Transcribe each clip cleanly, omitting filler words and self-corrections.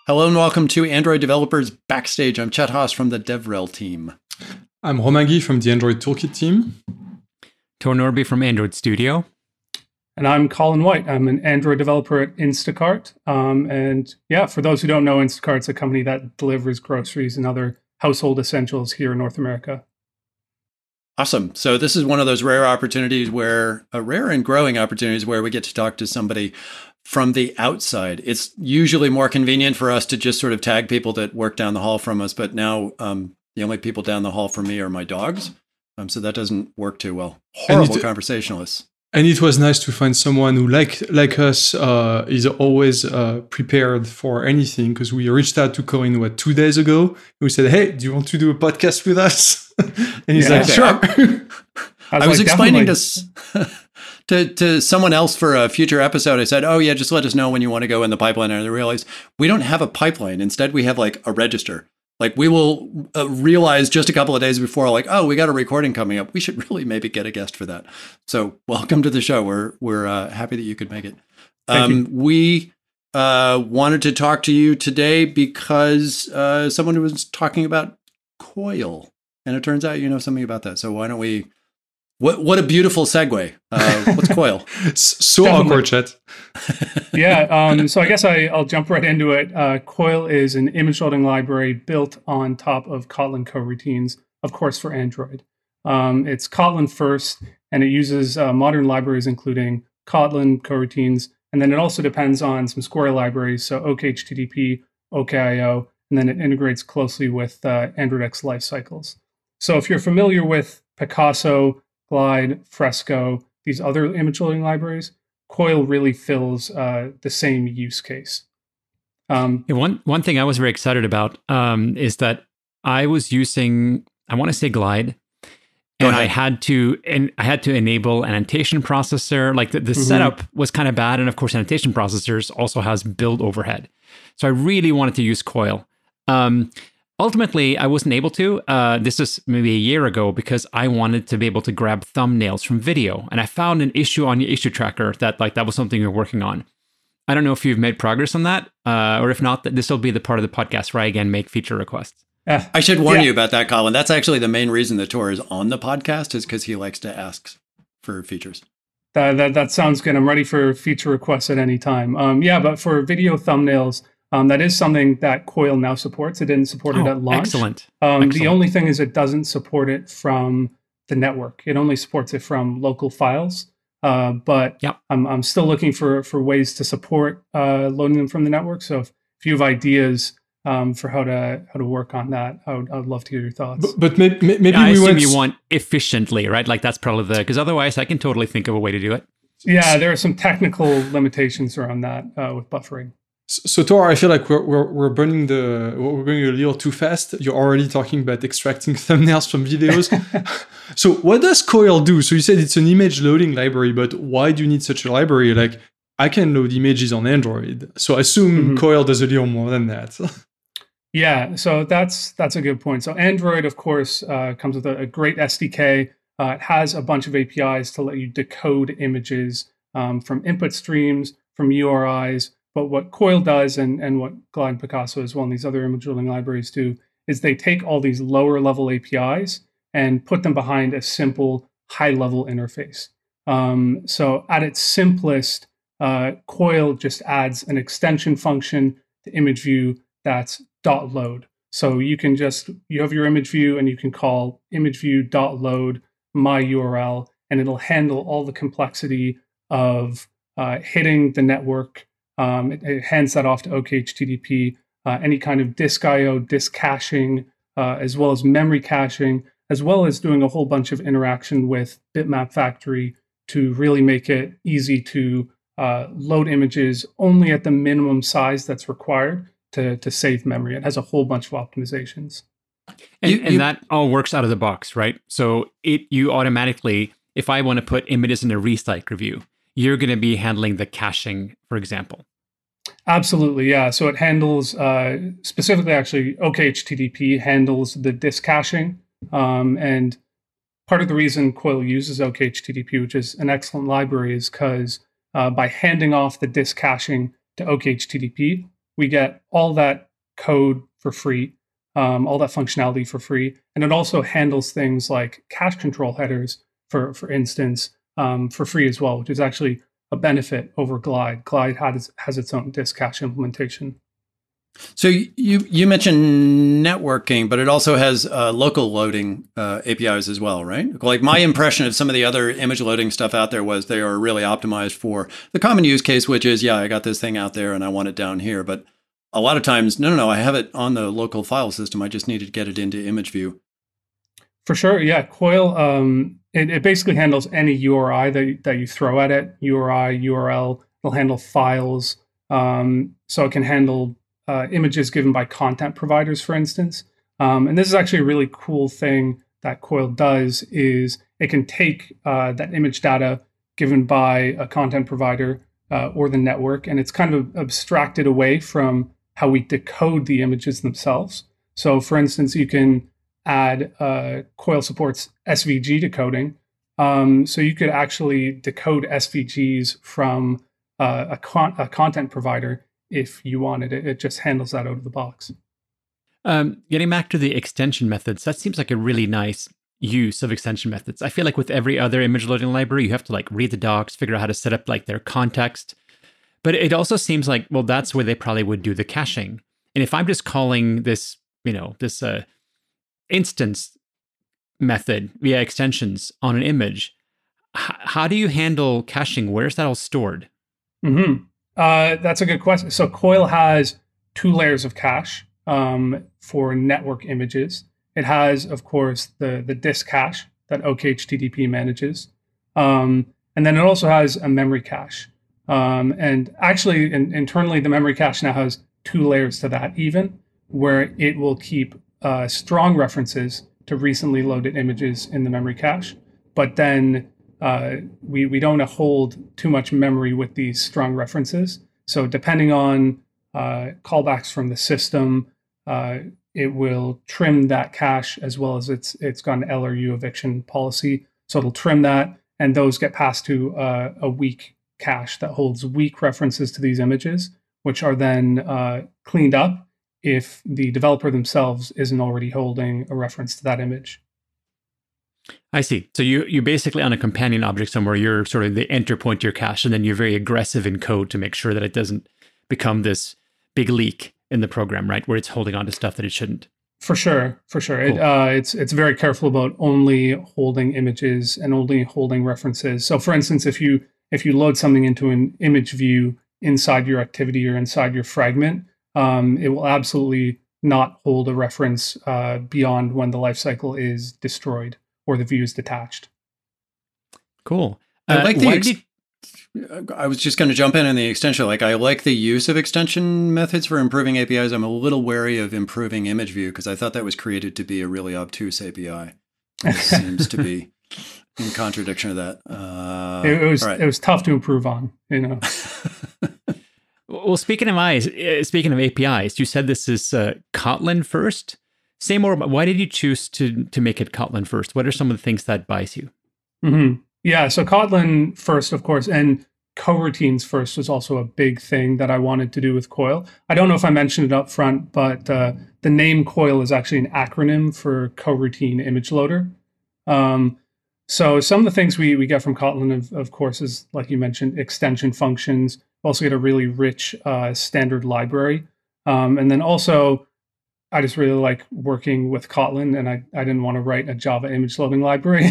Hello and welcome to Android Developers Backstage. I'm Chet Haas from the DevRel team. I'm Romain Guy from the Android Toolkit team. Tor Norby from Android Studio. And I'm Colin White. I'm an Android developer at Instacart. For those who don't know, Instacart's a company that delivers groceries and other household essentials here in North America. Awesome. So this is one of those rare opportunities rare and growing opportunities where we get to talk to somebody from the outside. It's usually more convenient for us to just sort of tag people that work down the hall from us. But now the only people down the hall from me are my dogs. So that doesn't work too well. Horrible conversationalists. And it was nice to find someone who, like us, is always prepared for anything, because we reached out to Colin, 2 days ago. We said, hey, do you want to do a podcast with us? And he's like, sure. I was explaining this to someone else for a future episode. I said, oh, yeah, just let us know when you want to go in the pipeline. And I realized we don't have a pipeline. Instead, we have like a register. Like we will realize just a couple of days before, like, oh, we got a recording coming up. We should really maybe get a guest for that. So welcome to the show. We're happy that you could make it. We wanted to talk to you today because someone was talking about Coil, and it turns out you know something about that. So why don't we? What a beautiful segue. What's Coil? So awkward, Chet. So I guess I'll jump right into it. Coil is an image loading library built on top of Kotlin coroutines, of course, for Android. It's Kotlin first, and it uses modern libraries, including Kotlin coroutines. And then it also depends on some Square libraries, so OkHttp, OKIO, and then it integrates closely with Android X lifecycles. So if you're familiar with Picasso, Glide, Fresco, these other image loading libraries, Coil really fills the same use case. One thing I was very excited about is that I was using, I want to say Glide, and I had to enable an annotation processor. Like the setup was kind of bad, and of course, annotation processors also has build overhead. So I really wanted to use Coil. Ultimately, I wasn't able to. This is maybe a year ago because I wanted to be able to grab thumbnails from video, and I found an issue on your issue tracker that was something you're working on. I don't know if you've made progress on that, or if not, this will be the part of the podcast where I again make feature requests. I should warn you about that, Colin. That's actually the main reason that Tor is on the podcast, is because he likes to ask for features. That sounds good. I'm ready for feature requests at any time. But for video thumbnails, that is something that Coil now supports. It didn't support it at launch. Excellent. The only thing is it doesn't support it from the network. It only supports it from local files. I'm still looking for ways to support loading them from the network. So if you have ideas for how to work on that, I would love to hear your thoughts. But maybe I assume you want efficiently, right? Like that's probably because otherwise I can totally think of a way to do it. Yeah, there are some technical limitations around that with buffering. So Tor, I feel like we're going a little too fast. You're already talking about extracting thumbnails from videos. So what does Coil do? So you said it's an image loading library, but why do you need such a library? Like I can load images on Android, so I assume Coil does a little more than that. Yeah, so that's a good point. So Android, of course, comes with a great SDK. It has a bunch of APIs to let you decode images from input streams, from URIs. But what Coil does, and what Glide and Picasso as well, and these other image loading libraries do, is they take all these lower level APIs and put them behind a simple high level interface. So at its simplest, Coil just adds an extension function to image view that's .load. So you have your image view and you can call image view .load my URL, and it'll handle all the complexity of hitting the network. It hands that off to OkHttp, any kind of disk I/O, disk caching, as well as memory caching, as well as doing a whole bunch of interaction with Bitmap Factory to really make it easy to load images only at the minimum size that's required to save memory. It has a whole bunch of optimizations. And that all works out of the box, right? So you automatically, if I want to put images in a recycler view, you're going to be handling the caching, for example. Absolutely, yeah. So it handles, specifically actually, OkHttp handles the disk caching. And part of the reason Coil uses OkHttp, which is an excellent library, is because by handing off the disk caching to OkHttp, we get all that code for free, all that functionality for free. And it also handles things like cache control headers, for instance, for free as well, which is actually a benefit over Glide. Glide has its own disk cache implementation. So you mentioned networking, but it also has local loading APIs as well, right? Like my impression of some of the other image loading stuff out there was they are really optimized for the common use case, which is, yeah, I got this thing out there and I want it down here. But a lot of times, no, I have it on the local file system. I just need to get it into ImageView. For sure, yeah. Coil, it basically handles any URI that you throw at it. URI, URL. It'll handle files. So it can handle images given by content providers, for instance. And this is actually a really cool thing that Coil does is it can take that image data given by a content provider or the network, and it's kind of abstracted away from how we decode the images themselves. So for instance, you can add Coil supports SVG decoding. So you could actually decode SVGs from a content provider if you wanted it. It just handles that out of the box. Getting back to the extension methods, that seems like a really nice use of extension methods. I feel like with every other image loading library, you have to like read the docs, figure out how to set up like their context. But it also seems like, well, that's where they probably would do the caching. And if I'm just calling this, this instance method via extensions on an image, how do you handle caching? Where's that all stored? Mm-hmm. That's a good question. So Coil has 2 layers of cache for network images. It has, of course, the disk cache that OKHTTP manages. And then it also has a memory cache. And actually, internally, the memory cache now has 2 layers to that even, where it will keep strong references to recently loaded images in the memory cache. But then we don't hold too much memory with these strong references. So depending on callbacks from the system, it will trim that cache as well as it's got an LRU eviction policy. So it'll trim that, and those get passed to a weak cache that holds weak references to these images, which are then cleaned up if the developer themselves isn't already holding a reference to that image. I see. So you're basically on a companion object somewhere. You're sort of the enter point to your cache, and then you're very aggressive in code to make sure that it doesn't become this big leak in the program, right? Where it's holding on to stuff that it shouldn't. For sure. Cool. It's very careful about only holding images and only holding references. So for instance, if you load something into an image view inside your activity or inside your fragment, it will absolutely not hold a reference beyond when the lifecycle is destroyed or the view is detached. Cool. I like I was just going to jump in the extension. Like, I like the use of extension methods for improving APIs. I'm a little wary of improving ImageView because I thought that was created to be a really obtuse API. It seems to be in contradiction of that. It was tough to improve on, Well, speaking of APIs, you said this is Kotlin first. Say more about why did you choose to make it Kotlin first? What are some of the things that buys you? Mm-hmm. Yeah, so Kotlin first, of course, and coroutines first was also a big thing that I wanted to do with Coil. I don't know if I mentioned it up front, but the name Coil is actually an acronym for coroutine image loader. So some of the things we get from Kotlin, of course, is, like you mentioned, extension functions. We also get a really rich standard library. And then also, I just really like working with Kotlin, and I didn't want to write a Java image loading library.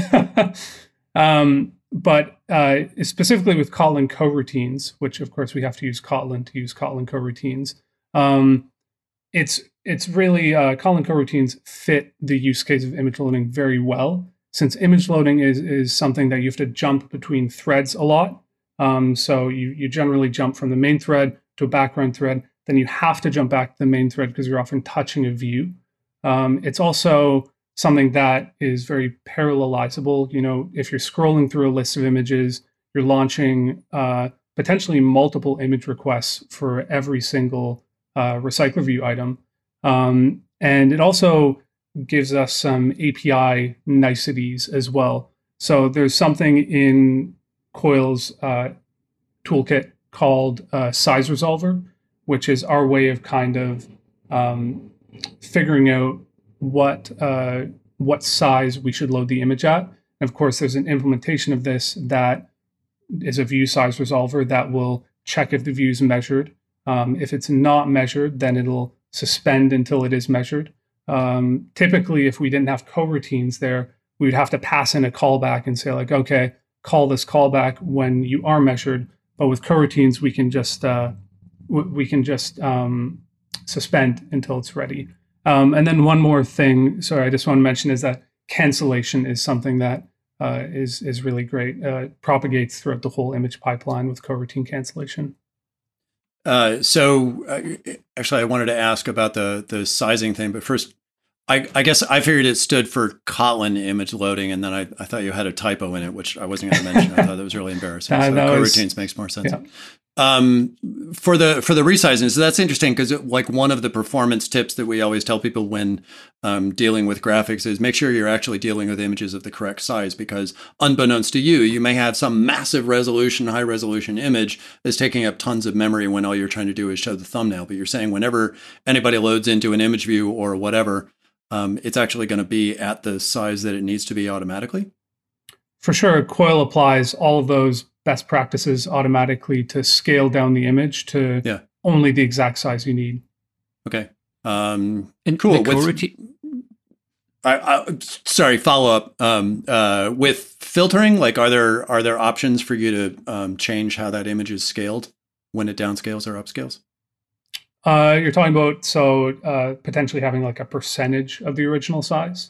But specifically with Kotlin coroutines, which of course we have to use Kotlin to use Kotlin coroutines, it's really Kotlin coroutines fit the use case of image loading very well, since image loading is something that you have to jump between threads a lot. So you generally jump from the main thread to a background thread, then you have to jump back to the main thread because you're often touching a view. It's also something that is very parallelizable. If you're scrolling through a list of images, you're launching potentially multiple image requests for every single recycler view item. And it also gives us some API niceties as well. So there's something in Coil's toolkit called Size Resolver, which is our way of kind of figuring out what size we should load the image at. And of course, there's an implementation of this that is a view size resolver that will check if the view is measured. If it's not measured, then it'll suspend until it is measured. Typically, if we didn't have coroutines there, we would have to pass in a callback and say like, okay, call this callback when you are measured. But with coroutines, we can just suspend until it's ready. And then one more thing, sorry, I just want to mention is that cancellation is something that is really great. Propagates throughout the whole image pipeline with coroutine cancellation. Actually, I wanted to ask about the sizing thing, but first, I guess I figured it stood for Kotlin image loading, and then I thought you had a typo in it, which I wasn't going to mention. I thought that was really embarrassing. So coroutines makes more sense. Yeah. For the resizing, so that's interesting because like one of the performance tips that we always tell people when dealing with graphics is make sure you're actually dealing with images of the correct size, because unbeknownst to you, you may have some massive resolution, high resolution image that's taking up tons of memory when all you're trying to do is show the thumbnail. But you're saying whenever anybody loads into an image view or whatever, it's actually going to be at the size that it needs to be automatically? For sure. Coil applies all of those best practices automatically to scale down the image to only the exact size you need. Okay. And cool. Sorry, follow up. With filtering, like are there options for you to change how that image is scaled when it downscales or upscales? You're talking about potentially having like a percentage of the original size?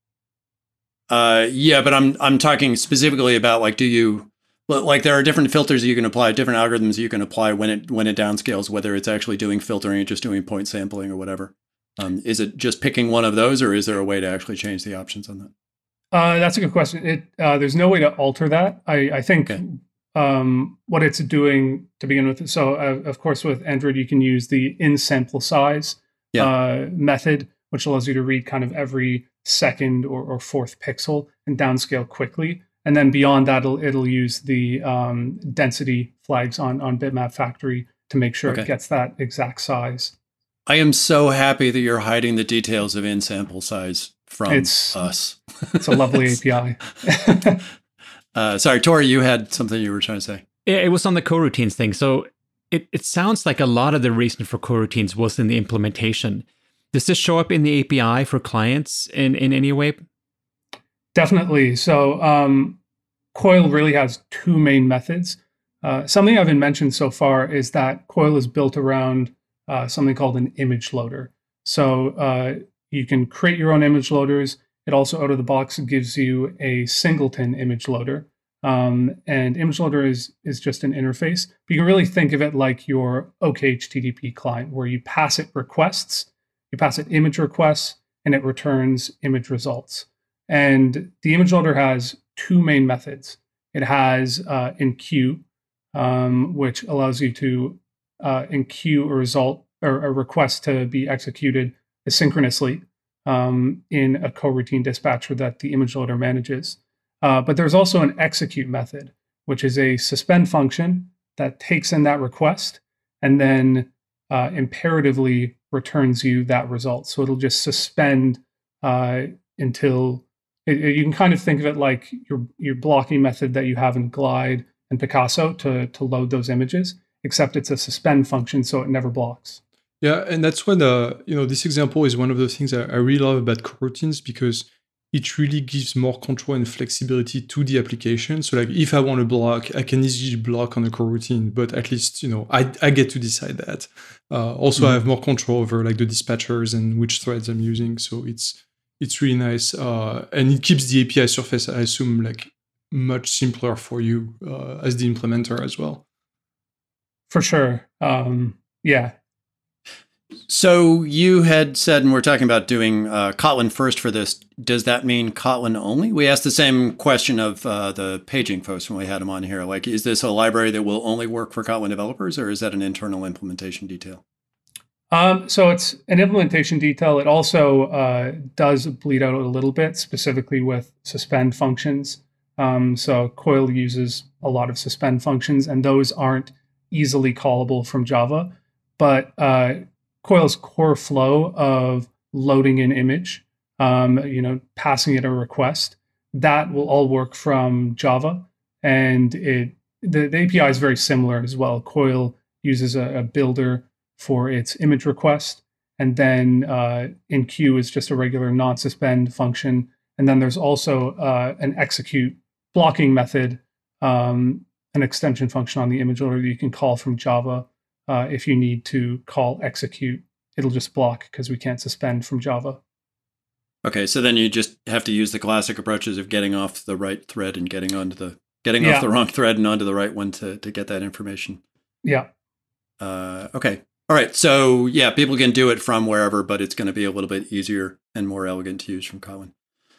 Yeah, but I'm talking specifically about like, there are different filters you can apply, different algorithms you can apply when it downscales, whether it's actually doing filtering or just doing point sampling or whatever. Is it just picking one of those, or is there a way to actually change the options on that? That's a good question. There's no way to alter that. I think what it's doing to begin with. So of course, with Android, you can use the in sample size method, which allows you to read kind of every second or fourth pixel and downscale quickly. And then beyond that, it'll use the density flags on Bitmap Factory to make sure it gets that exact size. I am so happy that you're hiding the details of in sample size from us. It's a lovely API. Sorry, Tori, you had something you were trying to say. It was on the coroutines thing. So it sounds like a lot of the reason for coroutines was in the implementation. Does this show up in the API for clients in any way? Definitely. So Coil really has two main methods. Something I haven't mentioned so far is that Coil is built around something called an image loader. So you can create your own image loaders. It also, out of the box, gives you a singleton image loader. And image loader is just an interface. But you can really think of it like your OKHTTP client, where you pass it requests, you pass it image requests, and it returns image results. And the image loader has two main methods. It has enqueue, which allows you to enqueue a result or a request to be executed asynchronously in a coroutine dispatcher that the image loader manages. But there's also an execute method, which is a suspend function that takes in that request and then imperatively returns you that result. So it'll just suspend until you can kind of think of it like your blocking method that you have in Glide and Picasso to load those images, except it's a suspend function, so it never blocks. Yeah, and that's when this example is one of the things I really love about coroutines, because it really gives more control and flexibility to the application. So like if I want to block, I can easily block on a coroutine, but at least, I get to decide that. Also, I have more control over like the dispatchers and which threads I'm using. So it's really nice. And it keeps the API surface, I assume, like much simpler for you as the implementer as well. For sure. Yeah. So you had said, and we're talking about doing Kotlin first for this. Does that mean Kotlin only? We asked the same question of the paging folks when we had them on here. Like, is this a library that will only work for Kotlin developers, or is that an internal implementation detail? So it's an implementation detail. It also does bleed out a little bit, specifically with suspend functions. So Coil uses a lot of suspend functions, and those aren't easily callable from Java. but Coil's core flow of loading an image, passing it a request, that will all work from Java. And the API is very similar as well. Coil uses a builder for its image request. And then enqueue is just a regular non-suspend function. And then there's also an execute blocking method, an extension function on the image loader that you can call from Java. If you need to call execute, it'll just block because we can't suspend from Java. Okay, so then you just have to use the classic approaches of getting off the right thread and getting off the wrong thread and onto the right one to get that information. Yeah. Okay. All right. So yeah, people can do it from wherever, but it's going to be a little bit easier and more elegant to use from Kotlin.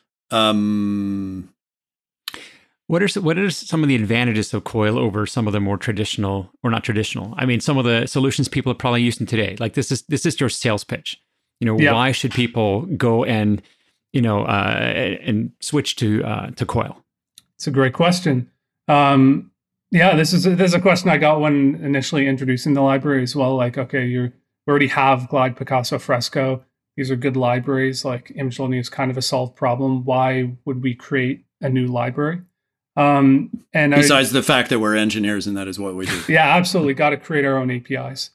What are some of the advantages of Coil over some of the more traditional, or not traditional? I mean, some of the solutions people are probably using today. Like this is your sales pitch. Why should people go and switch to Coil? It's a great question. This is a question I got when initially introducing the library as well. Like, okay, we already have Glide, Picasso, Fresco. These are good libraries. Like, image loading is kind of a solved problem. Why would we create a new library? And besides the fact that we're engineers and that is what we do. Yeah, absolutely. Got to create our own APIs.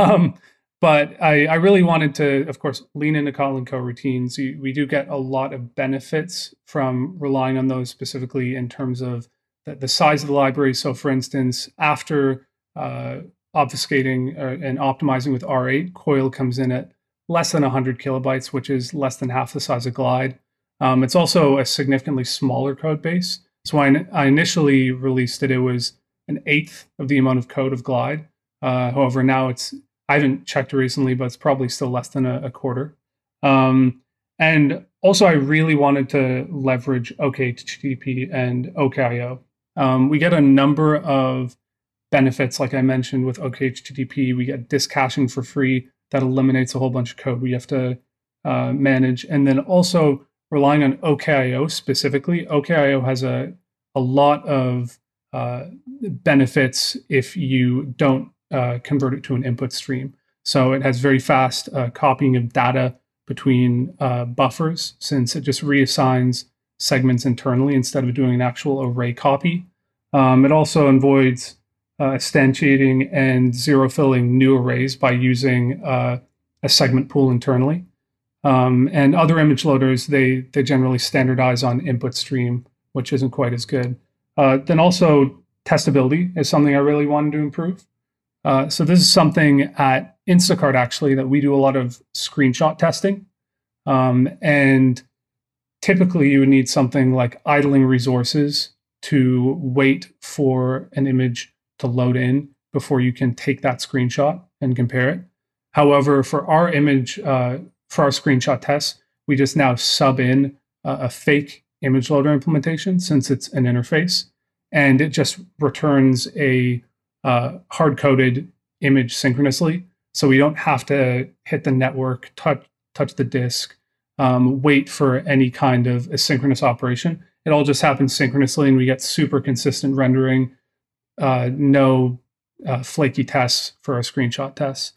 But I really wanted to, of course, lean into Kotlin coroutines. We do get a lot of benefits from relying on those, specifically in terms of the size of the library. So, for instance, after obfuscating and optimizing with R8, Coil comes in at less than 100 kilobytes, which is less than half the size of Glide. It's also a significantly smaller code base. So when I initially released it, it was an eighth of the amount of code of Glide. However, now I haven't checked recently, but it's probably still less than a quarter. And also, I really wanted to leverage OKHTTP and OKIO. We get a number of benefits, like I mentioned, with OKHTTP. We get disk caching for free. That eliminates a whole bunch of code we have to manage. And then also relying on OKIO specifically, OKIO has a lot of benefits if you don't convert it to an input stream. So it has very fast copying of data between buffers, since it just reassigns segments internally instead of doing an actual array copy. It also avoids instantiating and zero filling new arrays by using a segment pool internally. And other image loaders, they generally standardize on input stream, which isn't quite as good. Then also testability is something I really wanted to improve. So this is something at Instacart, actually, that we do a lot of screenshot testing. And typically you would need something like idling resources to wait for an image to load in before you can take that screenshot and compare it. However, for our screenshot tests, we just now sub in a fake image loader implementation, since it's an interface, and it just returns a hard-coded image synchronously. So we don't have to hit the network, touch the disk, wait for any kind of asynchronous operation. It all just happens synchronously, and we get super consistent rendering, no flaky tests for our screenshot tests.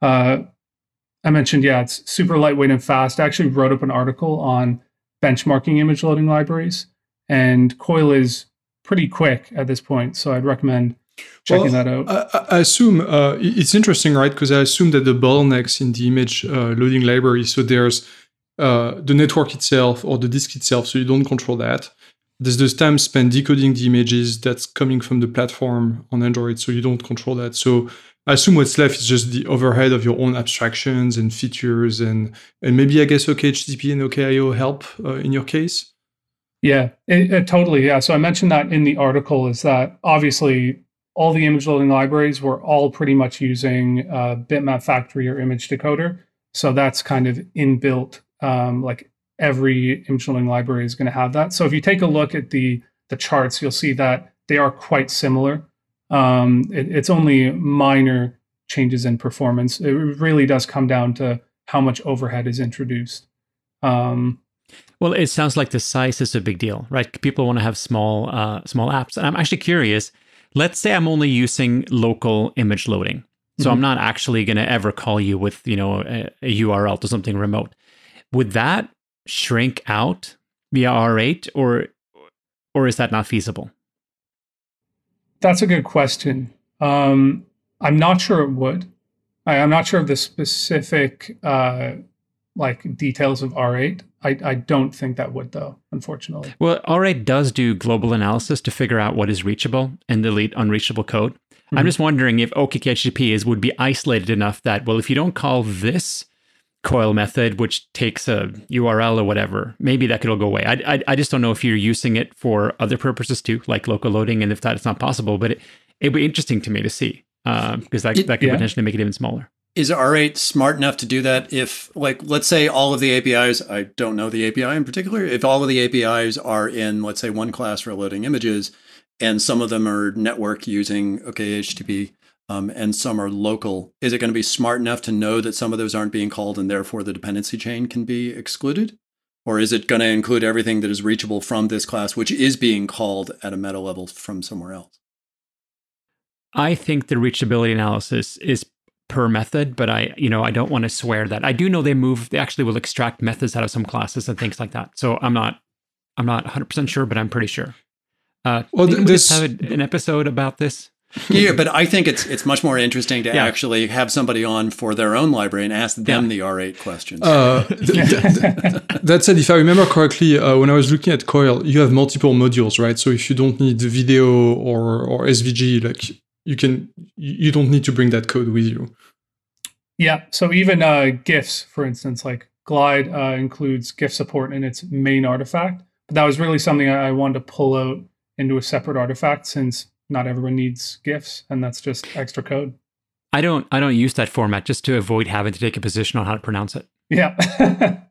I mentioned, it's super lightweight and fast. I actually wrote up an article on benchmarking image loading libraries, and Coil is pretty quick at this point. So I'd recommend checking that out. I assume it's interesting, right? Because I assume that the bottlenecks in the image loading library, so there's the network itself or the disk itself, so you don't control that. There's the time spent decoding the images that's coming from the platform on Android, so you don't control that. So I assume what's left is just the overhead of your own abstractions and features, and maybe I guess OKHTTP and OKIO help in your case? Yeah, it totally. Yeah. So I mentioned that in the article, is that obviously all the image loading libraries were all pretty much using Bitmap Factory or Image Decoder. So that's kind of inbuilt, like every image loading library is going to have that. So if you take a look at the charts, you'll see that they are quite similar. It's only minor changes in performance. It really does come down to how much overhead is introduced. Well, it sounds like the size is a big deal, right? People want to have small apps. And I'm actually curious, let's say I'm only using local image loading. So I'm not actually going to ever call you with, a URL to something remote. Would that shrink out via R8 or is that not feasible? That's a good question. I'm not sure it would. I'm not sure of the specific details of R8. I don't think that would, though, unfortunately. Well, R8 does do global analysis to figure out what is reachable and delete unreachable code. I'm just wondering if OKKHTTP would be isolated enough that, well, if you don't call this COIL method, which takes a URL or whatever, maybe that could all go away. I just don't know if you're using it for other purposes too, like local loading, and if that's not possible. But it'd be interesting to me to see, because that could potentially make it even smaller. Is R8 smart enough to do that if, let's say all of the APIs, I don't know the API in particular, if all of the APIs are in, let's say, one class for loading images, and some of them are network using OKHTTP, and some are local, is it going to be smart enough to know that some of those aren't being called and therefore the dependency chain can be excluded? Or is it going to include everything that is reachable from this class, which is being called at a meta level from somewhere else? I think the reachability analysis is per method, but I don't want to swear that. I do know they actually will extract methods out of some classes and things like that. So I'm not 100% sure, but I'm pretty sure. Well, this have an episode about this. Yeah, but I think it's much more interesting to actually have somebody on for their own library and ask them the R8 questions. That said, if I remember correctly, when I was looking at COIL, you have multiple modules, right? So if you don't need the video or SVG, you don't need to bring that code with you. Yeah. So even GIFs, for instance, like Glide includes GIF support in its main artifact. But that was really something I wanted to pull out into a separate artifact, since not everyone needs GIFs, and that's just extra code. I don't use that format just to avoid having to take a position on how to pronounce it. Yeah. I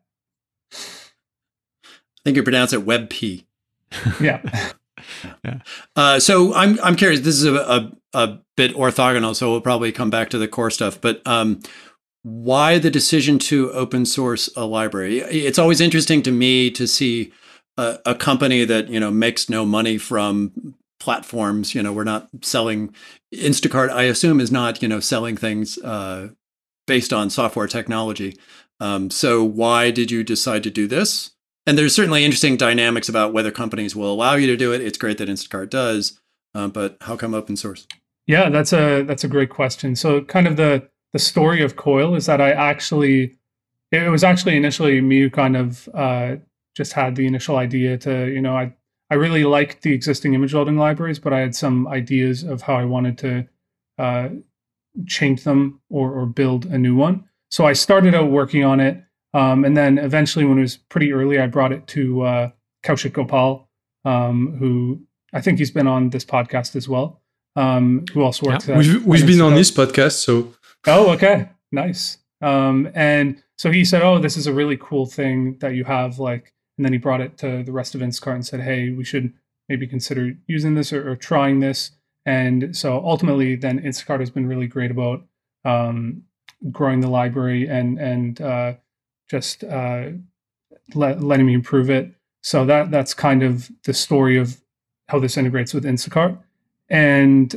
think you pronounce it WebP. Yeah. So I'm curious. This is a bit orthogonal, so we'll probably come back to the core stuff. But why the decision to open source a library? It's always interesting to me to see a company that makes no money from platforms. We're not selling. Instacart, I assume, is not selling things based on software technology. So why did you decide to do this? And there's certainly interesting dynamics about whether companies will allow you to do it. It's great that Instacart does, but how come open source? Yeah, that's a great question. So kind of the story of COIL is that it was actually initially me who kind of just had the initial idea to, I really liked the existing image loading libraries, but I had some ideas of how I wanted to change them or build a new one. So I started out working on it. And then eventually, when it was pretty early, I brought it to Kaushik Gopal, who I think he's been on this podcast as well, who also works at We've been on this podcast, so... Oh, okay. Nice. And so he said, this is a really cool thing that you have, and then he brought it to the rest of Instacart and said, hey, we should maybe consider using this or trying this. And so ultimately, then Instacart has been really great about growing the library and just letting me improve it. So that's kind of the story of how this integrates with Instacart. And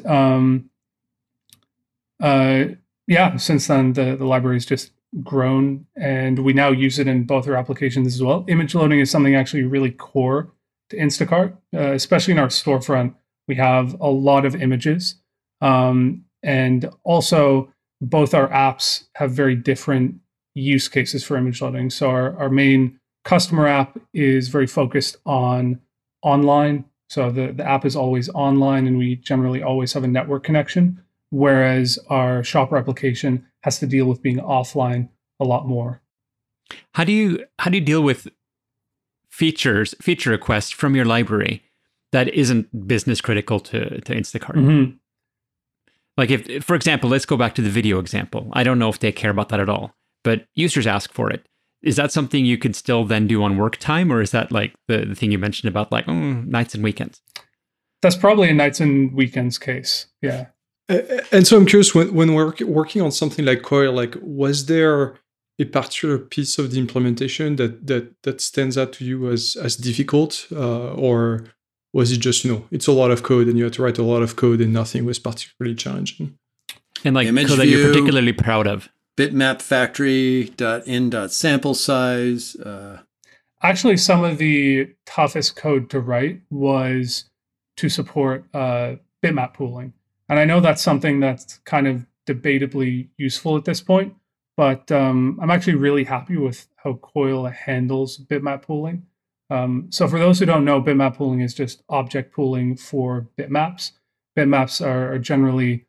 since then, the library's just grown, and we now use it in both our applications as well. Image loading is something actually really core to Instacart, especially in our storefront. We have a lot of images, and also both our apps have very different use cases for image loading. So our main customer app is very focused on online. So the app is always online, and we generally always have a network connection. Whereas our shopper application has to deal with being offline a lot more. How do you deal with feature requests from your library that isn't business critical to Instacart? Mm-hmm. Like if, for example, let's go back to the video example. I don't know if they care about that at all, but users ask for it. Is that something you could still then do on work time, or is that like the thing you mentioned about nights and weekends? That's probably a nights and weekends case. Yeah. And so I'm curious, when we're working on something like COIL, was there a particular piece of the implementation that stands out to you as difficult, or was it just it's a lot of code and you had to write a lot of code and nothing was particularly challenging? And like code that you're particularly proud of. Bitmap factory.in.sample size. Actually, some of the toughest code to write was to support bitmap pooling. And I know that's something that's kind of debatably useful at this point, but I'm actually really happy with how Coil handles bitmap pooling. So for those who don't know, bitmap pooling is just object pooling for bitmaps. Bitmaps are generally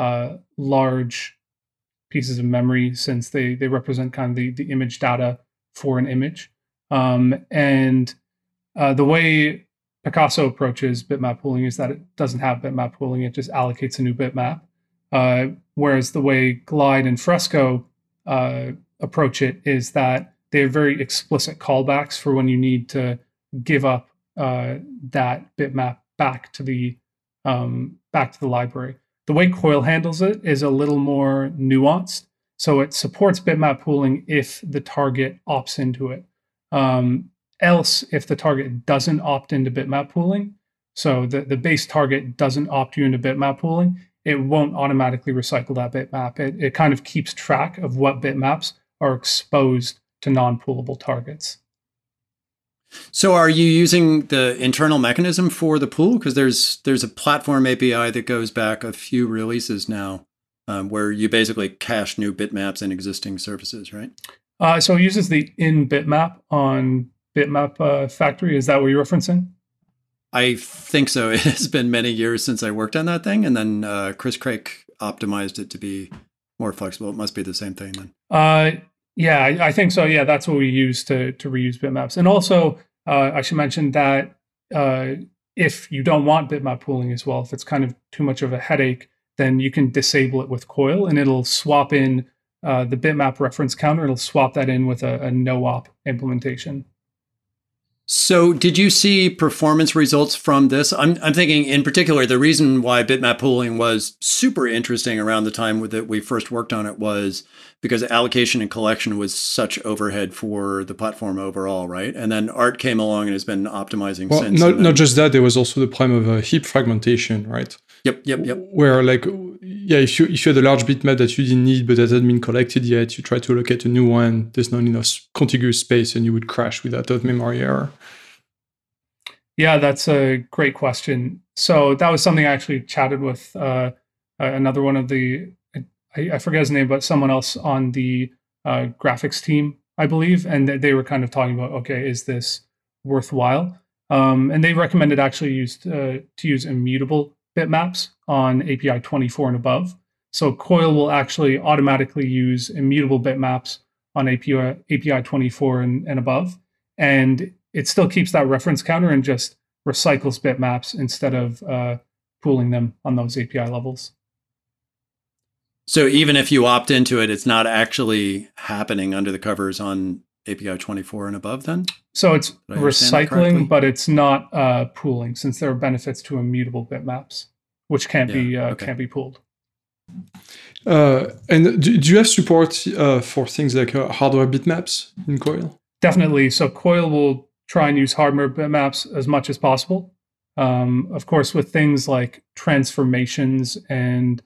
large pieces of memory, since they represent kind of the image data for an image. And the way Picasso approaches bitmap pooling is that it doesn't have bitmap pooling, it just allocates a new bitmap. Whereas the way Glide and Fresco approach it is that they have very explicit callbacks for when you need to give up that bitmap back to the library. The way Coil handles it is a little more nuanced. So it supports bitmap pooling if the target opts into it. Else, if the target doesn't opt into bitmap pooling, so the base target doesn't opt you into bitmap pooling, it won't automatically recycle that bitmap. It kind of keeps track of what bitmaps are exposed to non-poolable targets. So are you using the internal mechanism for the pool? Because there's a platform API that goes back a few releases now, where you basically cache new bitmaps in existing services, right? So it uses the in bitmap on Bitmap Factory. Is that what you're referencing? I think so. It has been many years since I worked on that thing, and then Chris Craik optimized it to be more flexible. It must be the same thing then. Yeah, I think so. Yeah, that's what we use to reuse bitmaps. And also, I should mention that if you don't want bitmap pooling as well, if it's kind of too much of a headache, then you can disable it with Coil, and it'll swap in the bitmap reference counter. It'll swap that in with a no-op implementation. So did you see performance results from this? I'm thinking in particular, the reason why bitmap pooling was super interesting around the time that we first worked on it was because allocation and collection was such overhead for the platform overall, right? And then Art came along and has been optimizing since. Not just that, there was also the problem of heap fragmentation, right? Yep. Where if you had a large bitmap that you didn't need but that hadn't been collected yet, you try to allocate a new one, there's not enough contiguous space and you would crash with that out-of-memory error. Yeah, that's a great question. So that was something I actually chatted with another one of the, I forget his name, but someone else on the graphics team, I believe. And they were kind of talking about, okay, is this worthwhile? And they recommended actually to use immutable bitmaps on API 24 and above. So Coil will actually automatically use immutable bitmaps on API 24 and above. And it still keeps that reference counter and just recycles bitmaps instead of pooling them on those API levels. So even if you opt into it, it's not actually happening under the covers on API 24 and above then? So it's recycling, but it's not pooling, since there are benefits to immutable bitmaps, which can't be pooled. And do you have support for things like hardware bitmaps in Coil? Definitely. So Coil will try and use hardware bitmaps as much as possible. Of course, with things like transformations and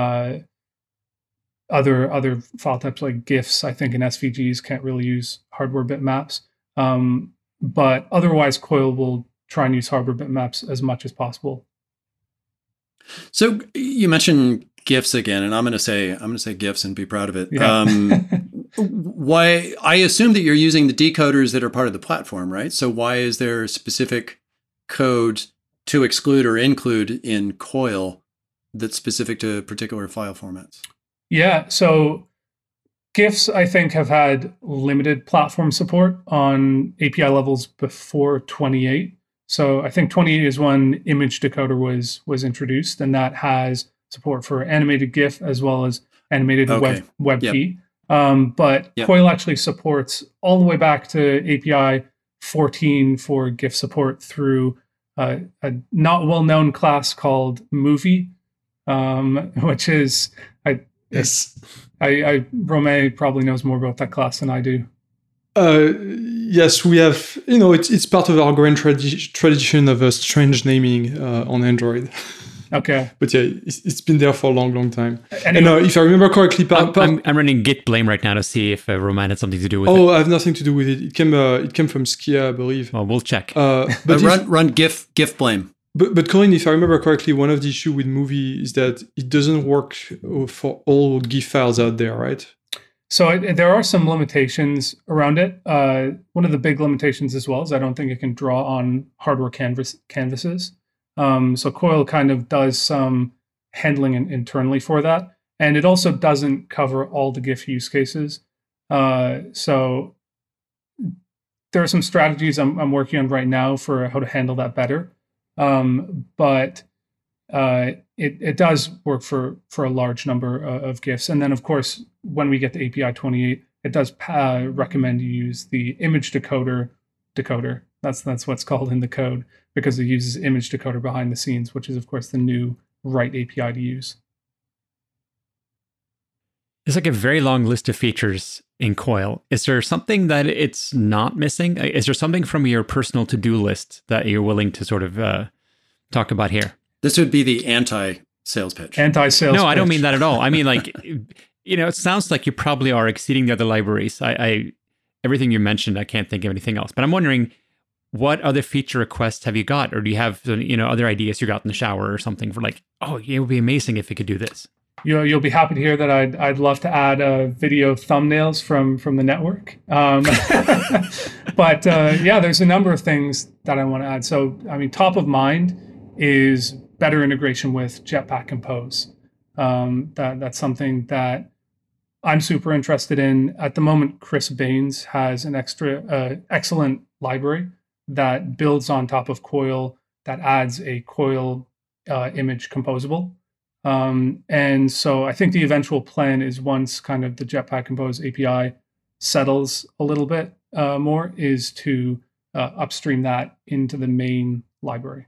other file types like GIFs, I think, and SVGs can't really use hardware bitmaps. But otherwise, Coil will try and use hardware bitmaps as much as possible. So you mentioned GIFs again, and I'm going to say GIFs and be proud of it. Yeah. Why? I assume that you're using the decoders that are part of the platform, right? So why is there specific code to exclude or include in Coil that's specific to particular file formats? Yeah, so GIFs, I think, have had limited platform support on API levels before 28. So I think 28 is when image decoder was introduced, and that has support for animated GIF as well as animated WebP. But Coil actually supports all the way back to API 14 for GIF support through a not well-known class called Movie, which is... Yes. Romain probably knows more about that class than I do. Yes, we have, it's part of our grand tradition of strange naming on Android. Okay. But yeah, it's been there for a long, long time. Anyway, and if I remember correctly, I'm running git blame right now to see if Roman had something to do with it. Oh, I have nothing to do with it. It came from Skia, I believe. Well, we'll check. But run GIF blame. But Colin, if I remember correctly, one of the issues with Movie is that it doesn't work for all GIF files out there, right? So there are some limitations around it. One of the big limitations as well is I don't think it can draw on hardware canvases. So Coil kind of does some handling internally for that. And it also doesn't cover all the GIF use cases. So there are some strategies I'm working on right now for how to handle that better. But it does work for a large number of GIFs. And then, of course, when we get to API 28, it does recommend you use the image decoder. That's what's called in the code, because it uses image decoder behind the scenes, which is, of course, the new right API to use. It's like a very long list of features in Coil. Is there something that it's not missing? Is there something from your personal to-do list that you're willing to sort of talk about here? This would be the anti-sales pitch. Anti-sales pitch. No, I don't mean that at all. I mean, like, it sounds like you probably are exceeding the other libraries. Everything you mentioned, I can't think of anything else. But I'm wondering, what other feature requests have you got? Or do you have, other ideas you got in the shower or something for like, oh, it would be amazing if it could do this? You'll be happy to hear that I'd love to add video thumbnails from the network. But yeah, there's a number of things that I want to add. So, I mean, top of mind is better integration with Jetpack Compose. That's something that I'm super interested in. At the moment, Chris Baines has an excellent library that builds on top of Coil, that adds a Coil image composable. And so I think the eventual plan is, once kind of the Jetpack Compose API settles a little bit more, is to upstream that into the main library.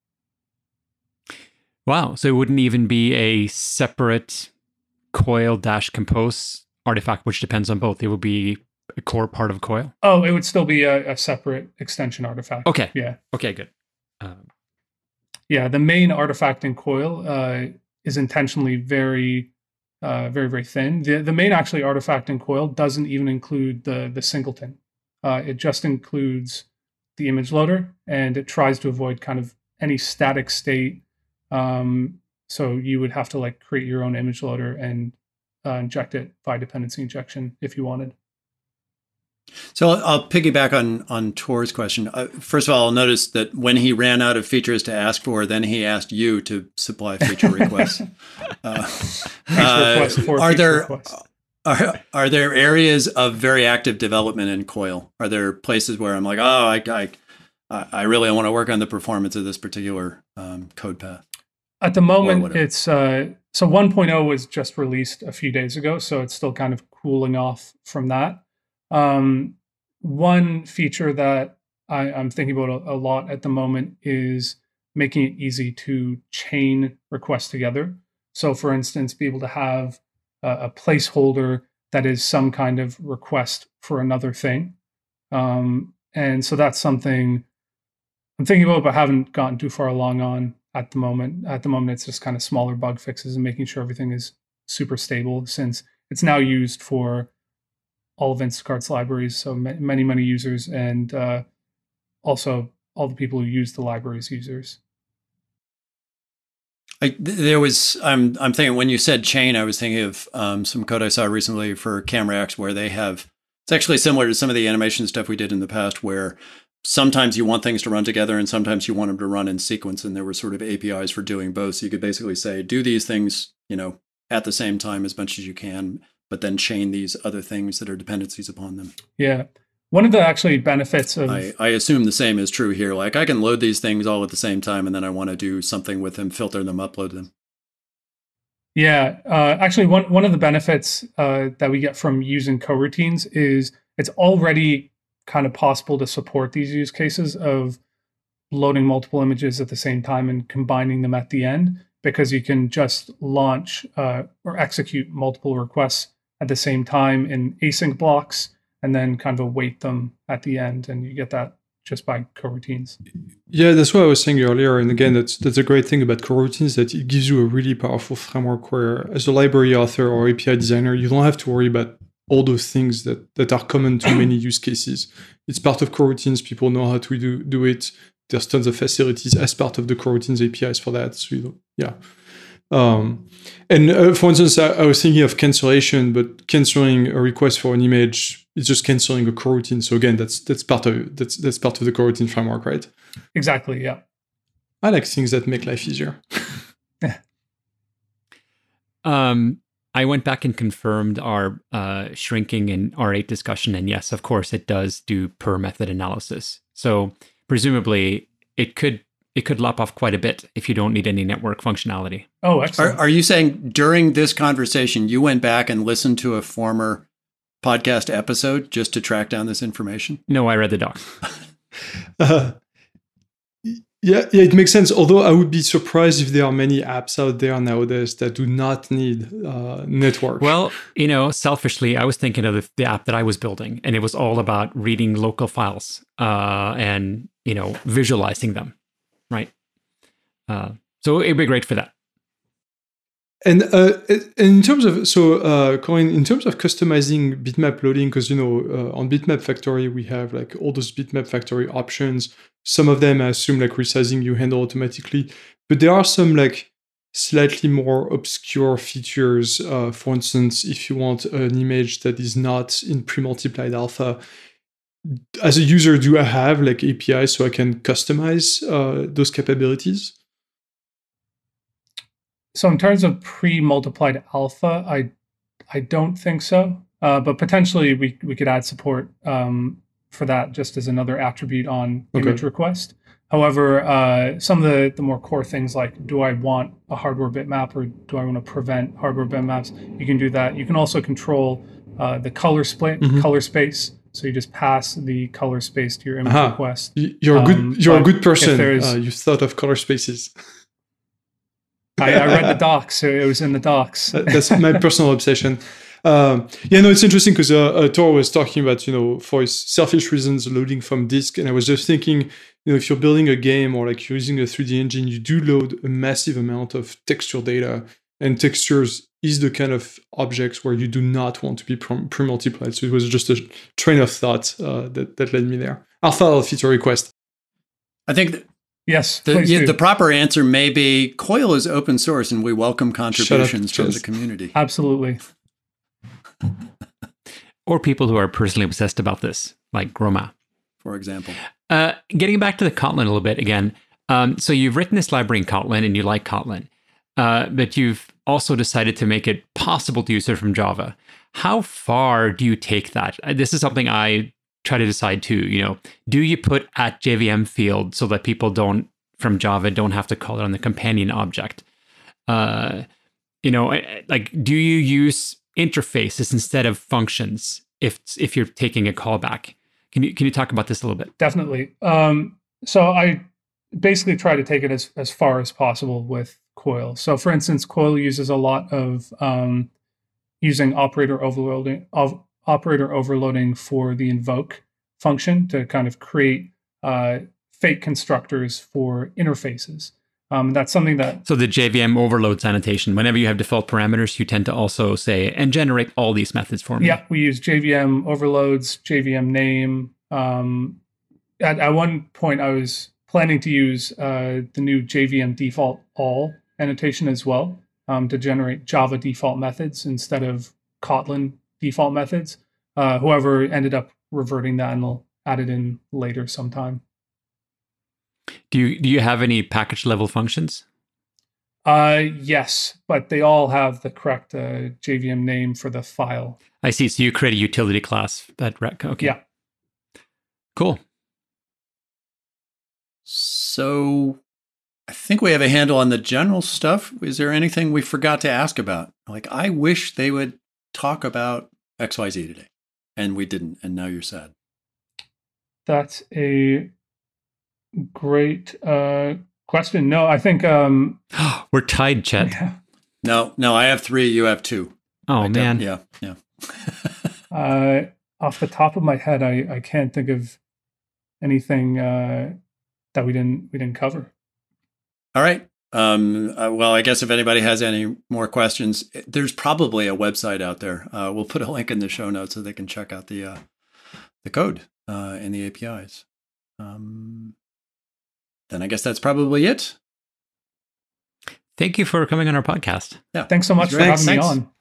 Wow. So it wouldn't even be a separate Coil-Compose artifact, which depends on both. It would be a core part of Coil? Oh, it would still be a separate extension artifact. Okay. Yeah. Okay, good. Yeah, the main artifact in Coil is intentionally very, very thin. The main actually artifact in Coil doesn't even include the singleton. It just includes the image loader, and it tries to avoid kind of any static state. So you would have to like create your own image loader and inject it by dependency injection if you wanted. So I'll piggyback on Tor's question. First of all, I'll notice that when he ran out of features to ask for, then he asked you to supply feature requests. Are there areas of very active development in Coil? Are there places where I'm like, oh, I really want to work on the performance of this particular code path? At the moment, it's so 1.0 was just released a few days ago, so it's still kind of cooling off from that. One feature that I'm thinking about a lot at the moment is making it easy to chain requests together. So, for instance, be able to have a placeholder that is some kind of request for another thing. And so that's something I'm thinking about, but haven't gotten too far along on at the moment. At the moment, it's just kind of smaller bug fixes and making sure everything is super stable, since it's now used for all of Instacart's libraries, so many users, and also all the people who use the library's users. I'm thinking, when you said chain, I was thinking of some code I saw recently for Camera X, where they have, it's actually similar to some of the animation stuff we did in the past, where sometimes you want things to run together and sometimes you want them to run in sequence, and there were sort of APIs for doing both. So you could basically say, do these things, at the same time as much as you can, but then chain these other things that are dependencies upon them. Yeah. One of the actually benefits of... I assume the same is true here. Like, I can load these things all at the same time, and then I want to do something with them, filter them, upload them. Yeah. Actually, one of the benefits that we get from using coroutines is it's already kind of possible to support these use cases of loading multiple images at the same time and combining them at the end, because you can just launch or execute multiple requests at the same time in async blocks, and then kind of await them at the end, and you get that just by coroutines. Yeah, that's what I was saying earlier. And again, that's a great thing about coroutines, that it gives you a really powerful framework where, as a library author or API designer, you don't have to worry about all those things that are common to many use cases. It's part of coroutines. People know how to do it. There's tons of facilities as part of the coroutines APIs for that. So, yeah. For instance, I was thinking of cancellation, but canceling a request for an image is just canceling a coroutine. So again, that's part of the coroutine framework, right? Exactly. Yeah. I like things that make life easier. I went back and confirmed our shrinking and R8 discussion, and yes, of course, it does do per method analysis. So presumably, it could lop off quite a bit if you don't need any network functionality. Oh, excellent. Are you saying during this conversation, you went back and listened to a former podcast episode just to track down this information? No, I read the docs. Yeah, it makes sense. Although I would be surprised if there are many apps out there nowadays that do not need network. Well, selfishly, I was thinking of the app that I was building, and it was all about reading local files and, visualizing them, right? So it'd be great for that. And in terms of Corinne, in terms of customizing bitmap loading, because on Bitmap Factory we have like all those Bitmap Factory options. Some of them I assume like resizing you handle automatically, but there are some like slightly more obscure features. For instance, if you want an image that is not in pre-multiplied alpha, as a user, do I have like APIs so I can customize those capabilities? So in terms of pre-multiplied alpha, I don't think so. But potentially we could add support for that just as another attribute on image request. However, some of the more core things like, do I want a hardware bitmap or do I want to prevent hardware bitmaps? You can do that. You can also control the color split, color space. So you just pass the color space to your image request. You're a good person. You thought of color spaces. I read the docs, so it was in the docs. That's my personal obsession. It's interesting because Tor was talking about, for his selfish reasons, loading from disk. And I was just thinking, if you're building a game or like you're using a 3D engine, you do load a massive amount of texture data. And textures is the kind of objects where you do not want to be pre-multiplied. So it was just a train of thought that led me there. I'll feature request. I think yes, the proper answer may be Coil is open source and we welcome contributions from the community. Absolutely. Or people who are personally obsessed about this, like Groma, for example. Getting back to the Kotlin a little bit again. So you've written this library in Kotlin and you like Kotlin, but you've also decided to make it possible to use it from Java. How far do you take that? This is something I try to decide too. Do you put @JVM field so that people from Java don't have to call it on the companion object? Like, do you use interfaces instead of functions if you're taking a callback? Can you talk about this a little bit? Definitely. So I basically try to take it as far as possible with Coil. So for instance, Coil uses a lot of using operator overloading for the invoke function to kind of create fake constructors for interfaces. That's something that... So the JVM overloads annotation, whenever you have default parameters, you tend to also say, and generate all these methods for me. Yeah, we use JVM overloads, JVM name. At one point, I was planning to use the new JVM default all annotation as well to generate Java default methods instead of Kotlin default methods. However, ended up reverting that and I'll add it in later sometime. Do you have any package level functions? Yes, but they all have the correct JVM name for the file. I see. So you create a utility class that okay. Yeah. Cool. So I think we have a handle on the general stuff. Is there anything we forgot to ask about? Like, I wish they would talk about XYZ today, and we didn't, and now you're sad. That's a great question. No, I think we're tied, Chet. Yeah. No, I have 3. You have 2. Oh man, yeah. Off the top of my head, I can't think of anything that we didn't cover. All right. Well, I guess if anybody has any more questions, there's probably a website out there. We'll put a link in the show notes so they can check out the code and the APIs. Then I guess that's probably it. Thank you for coming on our podcast. Yeah. Thanks so much for having me on.